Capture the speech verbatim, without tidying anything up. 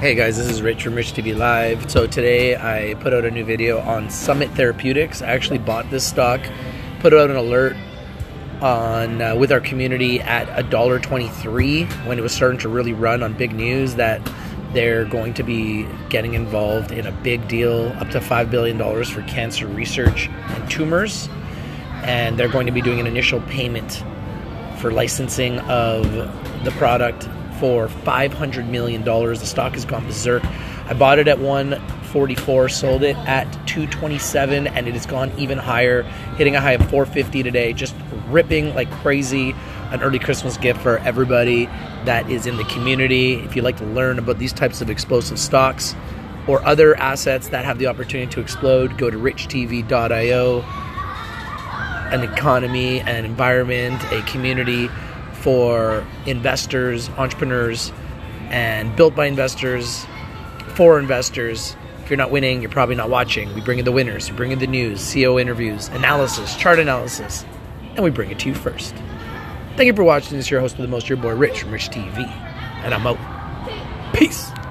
Hey guys, this is Rich from Rich T V Live. So today I put out a new video on Summit Therapeutics. I actually bought this stock, put out an alert on uh, with our community at a dollar twenty-three when it was starting to really run on big news that they're going to be getting involved in a big deal up to five billion dollars for cancer research and tumors. And they're going to be doing an initial payment for licensing of the product for five hundred million dollars. The stock has gone berserk. I bought it at one forty-four, sold it at two twenty-seven, and it has gone even higher, hitting a high of four fifty today, just ripping like crazy. An early Christmas gift for everybody that is in the community. If you'd like to learn about these types of explosive stocks or other assets that have the opportunity to explode, go to rich t v dot i o. An economy, an environment, a community for investors, entrepreneurs, and built by investors, for investors. If you're not winning, you're probably not watching. We bring in the winners, we bring in the news, C E O interviews, analysis, chart analysis, and we bring it to you first. Thank you for watching. This is your host with the most, your boy Rich from Rich T V, and I'm out. Peace.